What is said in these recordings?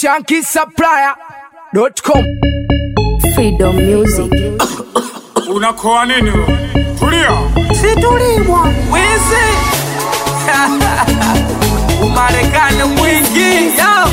ShankySupplier.com. Freedom Music. Unakoa nini? Tulia. Situlimwa wizi Umarekani mwingi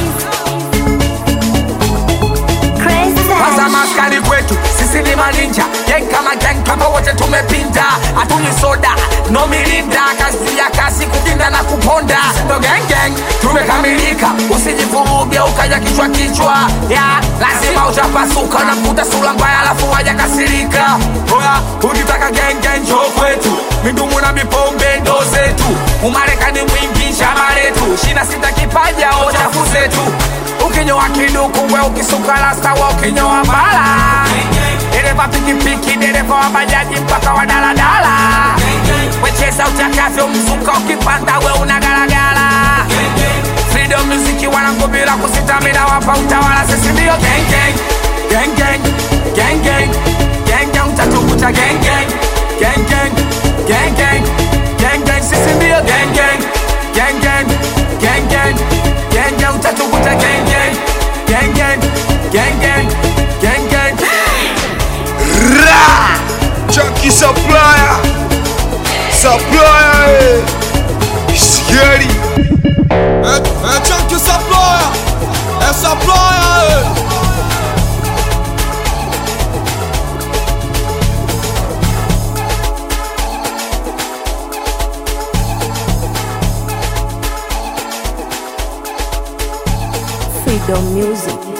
Pasa maskani kwetu, sisi ni maninja. Gang kama gang, kama wote tumepinda. Hatuni soda, no milinda. Kazi ya kasi kukinda na kuponda. No gang gang, tumekamilika. Usijifurubia ukaja kichwa kichwa ya, lazima utapasuka na kuta sura mbaya alafu waja kasirika. Oya, ukitaka gang gang njoo kwetu. Mindumu na mipombe ndo zetu. Umarekani mwingi shamba letu. Shina sita kipaja o chafu zetu. Ukinyoa kiduku we ukisuka rasta wa ukinyoa mbala. Dereva pikipiki, dereva wa bajaji mpaka wa daladala. Wecheza utakavyo mzuka ukipanda we unagalagala. Freedom Music wanakubila kusitamina wapa utawala. Sisi ndio gang gang, gang gang, gang gang, gang gang, utatukuta gang gang, gang gang, gang gang, gang gang. Sisi ndio gang gang, gang gang, gang gang, gang gang, utatukuta gang gang, gang gang, gang gang, gang gang. Ra! Chunky Supplier! Supplier! Scary! Chunky Supplier! Supplier! Freedom Music.